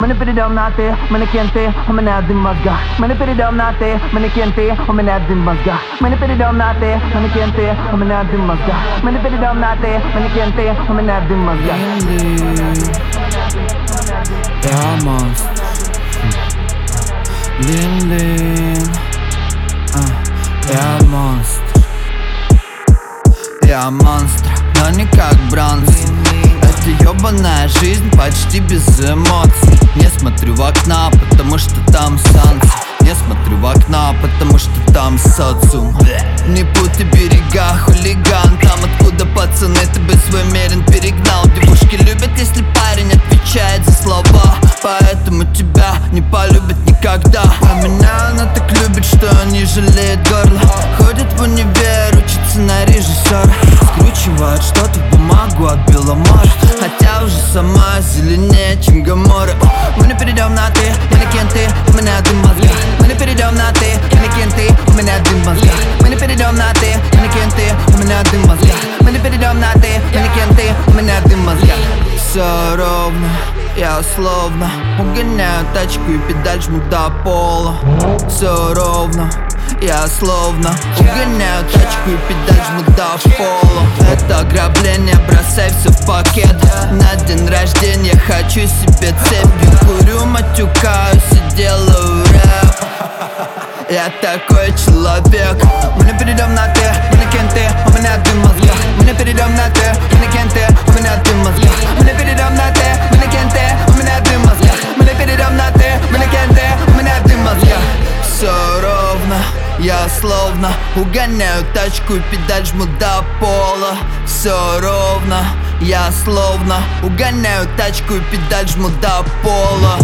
Мене передав на ти, мене кенти, у мене один мозга. Мене передав на ти, мене кенти, у мене один мозга. Мене передав на ти, мене кенти, у мене один мозга. Мене передав на ти, мене кенти, у мене один мозга. Я монстр. Лин-лин. Я монстр. Я монстр, но не как Бронсон. Эта ёбаная жизнь почти без эмоций. Не смотрю в окна, потому что там солнце. Не смотрю в окна, потому что там социум. Не путай берега, хулиган. Там, откуда пацаны, ты бы свой мерен перегнал. Девушки любят, если парень отвечает за слова. Поэтому тебя не полюбят никогда. А меня она так любит, что не жалеет горло. Ходит в универ, учится на режиссера. Скручивает что-то в бумагу от Беломора. Хотя уже сама зеленее, чем Гомора. Мы не перейдем на ты, мы не кенты, у меня один мозга. Мы не перейдем на ты, мы не кенты, у меня один мозга. Мы не перейдем на ты, мы не кенты, у меня один мозга. Мы не перейдем на ты, мы не кенты, у меня один мозга. Все ровно, я словно угоняю тачку и педаль жму до пола. Все ровно, я словно угоняю тачку и педаль жму до пола. Это ограбление, бросай все в пакет. На день рождения хочу себе цепью. Курю, матюкаюсь и делаю рэп. Я такой человек. Мы не перейдем на ты, мы не кенты, у меня один мозга. Мы не перейдем на ты, мы не кенты, у меня один мозга. Мы не перейдем на ты, мы не кенты, у меня один мозга. Мы не перейдем на ты, мы не кенты, у меня один мозга. Все ровно, я словно угоняю тачку и педаль жму до пола. Все ровно, я словно угоняю тачку и педаль жму до пола.